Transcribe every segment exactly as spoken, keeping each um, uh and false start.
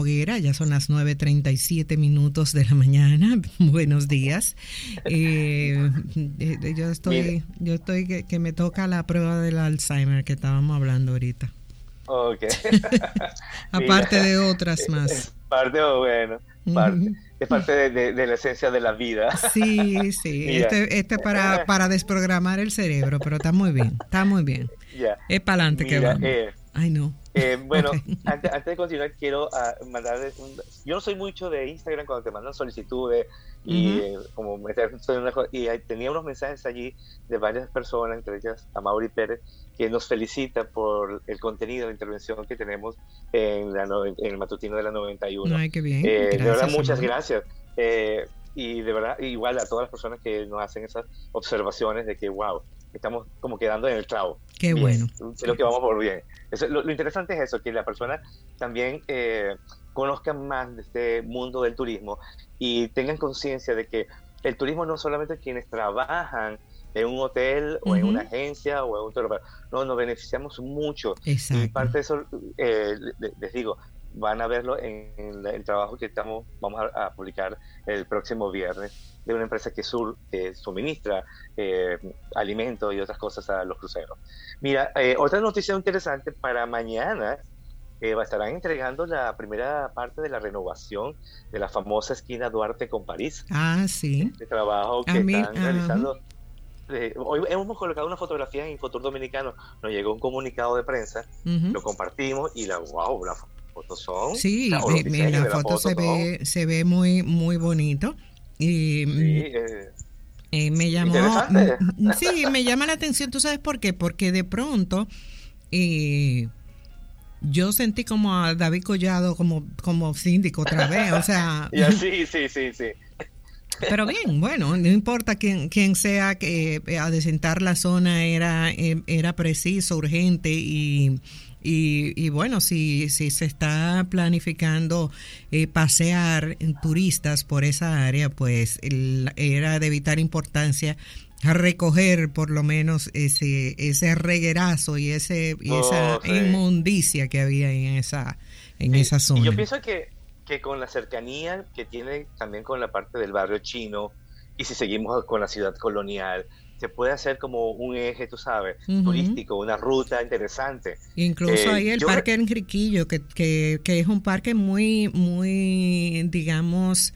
Hoguera, ya son las nueve treinta y siete minutos de la mañana. Buenos días. Eh, eh, yo estoy, yo estoy que, que me toca la prueba del Alzheimer que estábamos hablando ahorita. Ok. Aparte Mira, de otras es más. parte, o bueno, parte, Ujú. es parte de, de- de la esencia de la vida. Sí, sí. Mira, Este, este para, para desprogramar el cerebro, pero está muy bien, está muy bien. ya, Es para adelante que mira, vamos. eh, Ay, no. Eh, Ok. bueno, antes, antes de continuar, quiero ah, mandarles un... Yo no soy mucho de Instagram cuando te mandan solicitudes y Ujú. eh, como meter... Y hay- tenía unos mensajes allí de varias personas, entre ellas a Mauri Pérez, que nos felicita por el contenido de intervención que tenemos en, la, no- en el matutino de la noventa y uno. Ay, qué bien. Eh, de verdad, Gracias, muchas Amaury. gracias. Eh, y de verdad, igual a todas las personas que nos hacen esas observaciones de que, wow, estamos como quedando en el clavo. Qué Bien, bueno. creo que vamos por bien. Eso, lo, lo interesante es eso, que la persona también eh, conozca más de este mundo del turismo y tengan conciencia de que el turismo no solamente quienes trabajan en un hotel o en una Ujú. agencia o en un tour operador. No, nos beneficiamos mucho y Exacto. parte de eso, eh, le- les digo, van a verlo en, en la- el trabajo que estamos, vamos a, a publicar el próximo viernes de una empresa que, sur, que suministra eh, alimentos y otras cosas a los cruceros. Mira, eh, otra noticia interesante para mañana, eh, estarán entregando la primera parte de la renovación de la famosa esquina Duarte con París. Ah, sí. Este trabajo A que mí, están ajá. realizando. Eh, hoy hemos colocado una fotografía en Infotour Dominicano, nos llegó un comunicado de prensa, Ujú. lo compartimos y la wow, las fotos son, o Sí, sea, o eh, los en diseños la de las foto se fotos son, ve, se ve muy, muy bonito. Y sí, mm, eh, eh, me llamó, mm, interesante. mm, sí, me llama la atención. ¿Tú sabes por qué? Porque de pronto eh, yo sentí como a David Collado como, como síndico otra vez. O sea, Y así, sí, sí, sí. pero bien, bueno, no importa quién, quién sea que eh, adecentar la zona era, eh, era preciso, urgente y, y, y bueno, si, si se está planificando eh, pasear turistas por esa área, pues el- era de vital importancia recoger por lo menos ese ese reguerazo y ese y esa Oh, sí. inmundicia que había ahí en esa en Sí, esa y yo zona. pienso que, que con la cercanía que tiene también con la parte del barrio chino, y si seguimos con la ciudad colonial, se puede hacer como un eje, tú sabes, Ujú. turístico, una ruta interesante. Incluso Eh, ahí el yo, re- Parque Enriquillo, que, que, que es un parque muy, muy, digamos,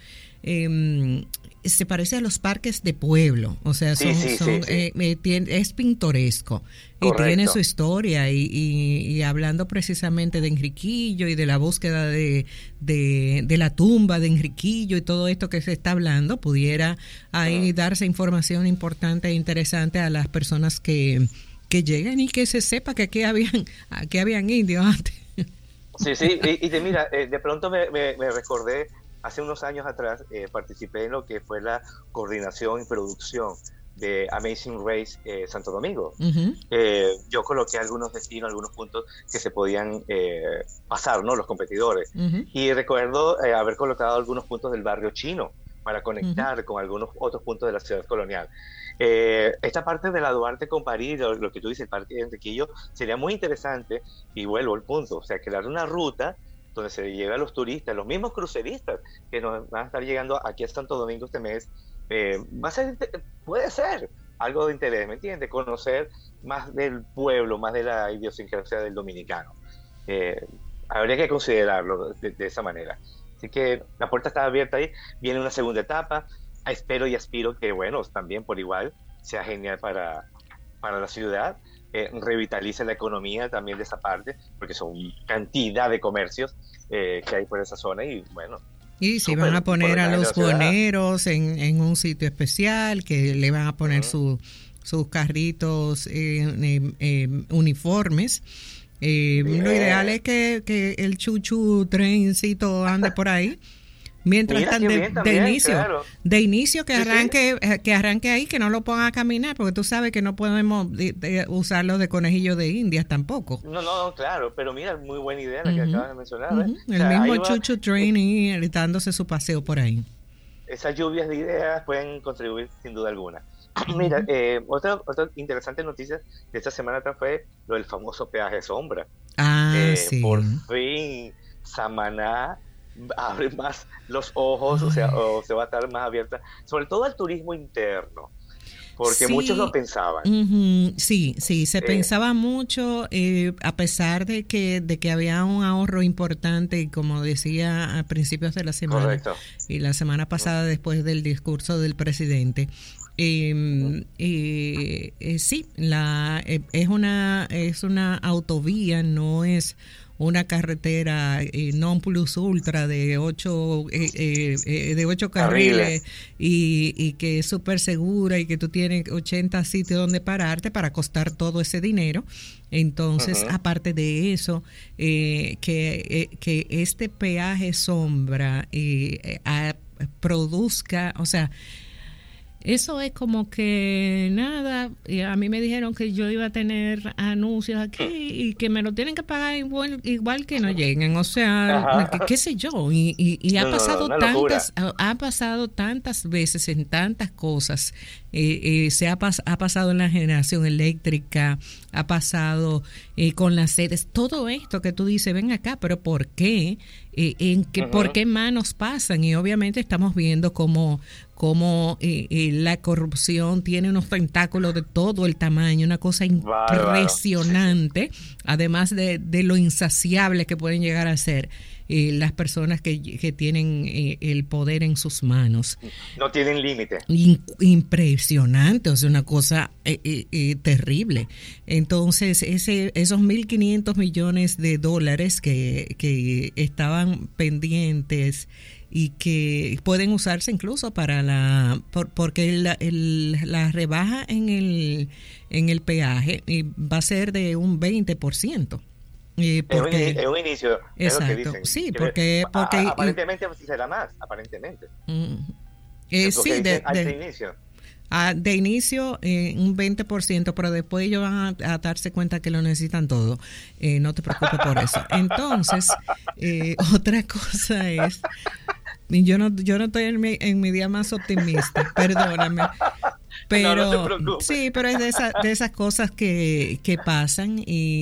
eh, se parece a los parques de pueblo, o sea, sí, son, sí, sí, son, sí, eh, eh, tien- es pintoresco y tiene su correcto. historia y, y, y hablando precisamente de Enriquillo y de la búsqueda de, de, de la tumba de Enriquillo y todo esto que se está hablando, pudiera ahí Mm. darse información importante e interesante a las personas que que lleguen y que se sepa que aquí habían, aquí habían indios antes. Sí, sí, y, y de, mira, eh, de pronto me, me- me recordé, hace unos años atrás, eh, participé en lo que fue la coordinación y producción de Amazing Race eh, Santo Domingo. Uh-huh, Eh, yo coloqué algunos destinos, algunos puntos que se podían eh, pasar, ¿no? Los competidores. uh-huh, Y recuerdo eh, haber colocado algunos puntos del barrio chino para uh-huh. conectar con algunos otros puntos de la ciudad colonial. Eh, esta parte de la Duarte con París, lo, lo que tú dices, el Parque de Enriquillo, sería muy interesante y vuelvo al punto, o sea, crear una ruta donde se lleve a los turistas, los mismos cruceristas que nos van a estar llegando aquí a Santo Domingo este mes, eh, va a ser, puede ser algo de interés, ¿me entiendes? Conocer más del pueblo, más de la idiosincrasia del dominicano. Eh, habría que considerarlo de, de esa manera. Así que la puerta está abierta ahí, viene una segunda etapa, espero y aspiro que, bueno, también por igual sea genial para, para la ciudad, eh, revitalice la economía también de esa parte, porque son cantidad de comercios eh, que hay por esa zona y, bueno, Y si van súper a por poner el a de los la ciudad. boneros en, en un sitio especial, que le van a poner Mm. su, sus carritos eh, eh, eh, uniformes. Eh, lo ideal Bien. es que, que el chuchu trencito ande por ahí. Mientras Mira están qué de, bien de también, inicio, claro. de inicio que Sí, sí. arranque, eh, que arranque ahí, que no lo pongan a caminar, porque tú sabes que no podemos de, de usarlo de conejillo de indias tampoco. No, no, no, claro, pero mira, muy buena idea la que Ujú, acabas de mencionar, ¿ves? ujú. O El sea, mismo ahí va, chuchu eh, train y dándose su paseo por ahí. esas lluvias de ideas pueden contribuir sin duda alguna. Mira, Ujú. eh, otra, otra interesante noticia de esta semana atrás fue lo del famoso peaje sombra. Ah, Eh, sí. por fin, Samaná abre más los ojos, o sea, o se va a estar más abierta, sobre todo al turismo interno. Porque sí, muchos lo pensaban. Uh-huh, sí, sí, se eh, pensaba mucho, eh, a pesar de que de que había un ahorro importante, y como decía a principios de la semana, correcto. Y la semana pasada uh-huh. después del discurso del presidente. Eh, uh-huh. eh, eh, sí, la eh, es una es una autovía, no es una carretera eh, non plus ultra de ocho eh, eh, eh, de ocho carriles y, y que es súper segura y que tú tienes ochenta sitios donde pararte para costar todo ese dinero. Entonces, uh-huh. aparte de eso, eh, que, eh, que este peaje sombra eh, a, produzca, o sea, eso es como que nada, a mí me dijeron que yo iba a tener anuncios aquí y que me lo tienen que pagar igual, igual que no lleguen, o sea, qué, qué sé yo, y, y, y ha no, pasado no, no, tantas, ha pasado tantas veces en tantas cosas, eh, eh, se ha, pas, ha pasado en la generación eléctrica, ha pasado eh, con las sedes, todo esto que tú dices, ven acá, pero ¿por qué? Eh, en que, uh-huh. ¿Por qué manos pasan? Y obviamente estamos viendo cómo cómo eh, eh, la corrupción tiene unos tentáculos de todo el tamaño, una cosa impresionante, sí. Además de, de lo insaciable que pueden llegar a ser eh, las personas que, que tienen eh, el poder en sus manos. No tienen límite. In, impresionante, o sea, una cosa eh, eh, eh, terrible. Entonces, ese, esos mil quinientos millones de dólares que, que estaban pendientes y que pueden usarse incluso para la por, porque la, el, la rebaja en el en el peaje va a ser de un veinte por ciento. Eh, porque, es, un, es un inicio, exacto, es lo que dicen. Sí, porque, porque a, aparentemente y, será más, aparentemente. Uh, eh, sí, de, de, de inicio. A, de inicio eh, un veinte por ciento, pero después ellos van a, a darse cuenta que lo necesitan todo. Eh, no te preocupes por eso. Entonces, eh, otra cosa es, yo no yo no estoy en mi, en mi día más optimista, perdóname. Pero no, no sí, pero es de, esa, de esas cosas que, que pasan y,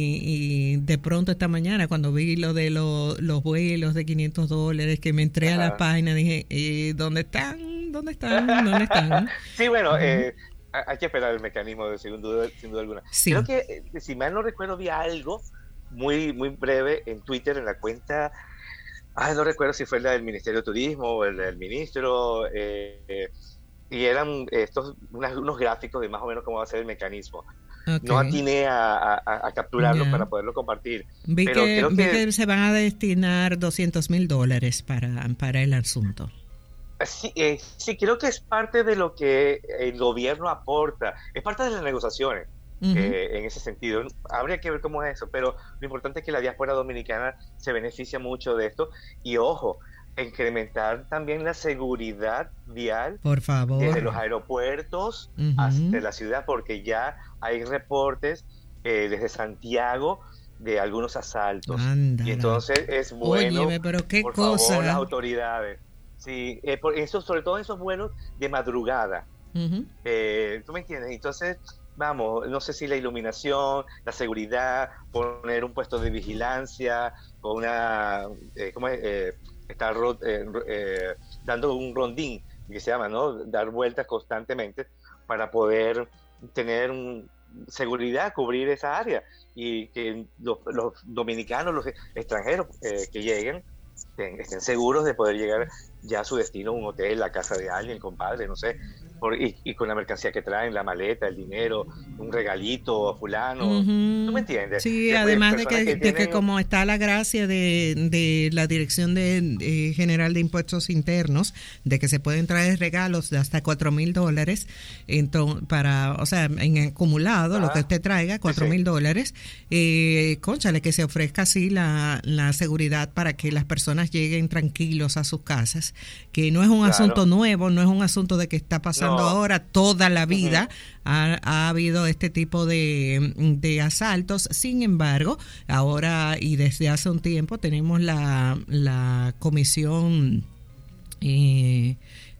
y de pronto esta mañana cuando vi lo de lo, los vuelos de quinientos dólares, que me entré Ajá. a la página, dije, eh, ¿dónde están? ¿Dónde están? ¿Dónde están? Sí, bueno, uh-huh. eh, hay que esperar el mecanismo de sin duda, sin duda alguna. Sí. Creo que, eh, si mal no recuerdo, vi algo muy, muy breve en Twitter, en la cuenta, ay, no recuerdo si fue la del Ministerio de Turismo o el del ministro, eh, eh, y eran estos unos, unos gráficos de más o menos cómo va a ser el mecanismo. Okay. No atiné a, a, a capturarlo yeah. para poderlo compartir. Vi, pero que, creo vi que, que se van a destinar doscientos mil dólares para, para el asunto. Sí, eh, sí, creo que es parte de lo que el gobierno aporta, es parte de las negociaciones. Uh-huh. Eh, en ese sentido, habría que ver cómo es eso, pero lo importante es que la diáspora dominicana se beneficia mucho de esto y ojo, incrementar también la seguridad vial, por favor, desde los aeropuertos uh-huh. hasta la ciudad, porque ya hay reportes eh, desde Santiago de algunos asaltos. Ándala. Y entonces es bueno, Óyeme, pero qué por cosa. favor, las autoridades, sí, eh, por eso, sobre todo esos vuelos de madrugada, uh-huh. eh, ¿tú me entiendes? Entonces vamos, no sé si la iluminación, la seguridad, poner un puesto de vigilancia, con una, eh, ¿cómo es? Eh, estar eh, eh, dando un rondín, que se llama, ¿no? Dar vueltas constantemente para poder tener un, seguridad, cubrir esa área y que los, los dominicanos, los extranjeros eh, que lleguen estén, estén seguros de poder llegar ya a su destino, un hotel, la casa de alguien, compadre, no sé, por, y, y con la mercancía que traen, la maleta, el dinero, un regalito a fulano, uh-huh. ¿tú me entiendes? Sí, Después, además de que, que de tienen... que como está la gracia de, de la Dirección de, de General de Impuestos Internos, de que se pueden traer regalos de hasta cuatro mil dólares, entonces, para, o sea, en acumulado, uh-huh. lo que usted traiga, cuatro mil sí, sí. dólares, eh, cónchale, que se ofrezca así la, la seguridad para que las personas lleguen tranquilos a sus casas, que no es un claro. asunto nuevo, no es un asunto de que está pasando no. ahora, toda la vida uh-huh. ha, ha habido este tipo de, de asaltos. Sin embargo, ahora y desde hace un tiempo tenemos la, la comisión eh,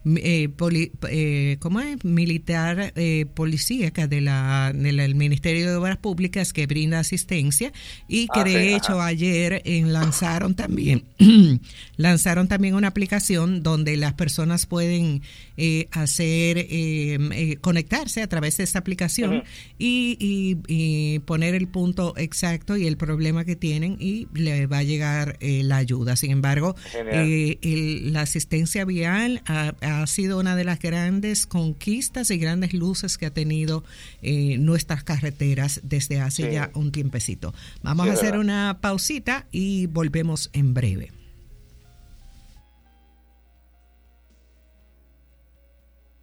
eh, poli, eh, ¿cómo es? militar eh, policíaca de la, de la, del Ministerio de Obras Públicas que brinda asistencia y que ah, de sí, hecho ajá. ayer eh, lanzaron también lanzaron también una aplicación donde las personas pueden eh, hacer eh, eh, conectarse a través de esta aplicación uh-huh. y, y, y poner el punto exacto y el problema que tienen y le va a llegar eh, la ayuda. Sin embargo, eh, el, la asistencia vial ha, ha sido una de las grandes conquistas y grandes luces que ha tenido eh, nuestras carreteras desde hace sí. ya un tiempecito. Vamos sí, a hacer verdad. una pausita y volvemos en breve.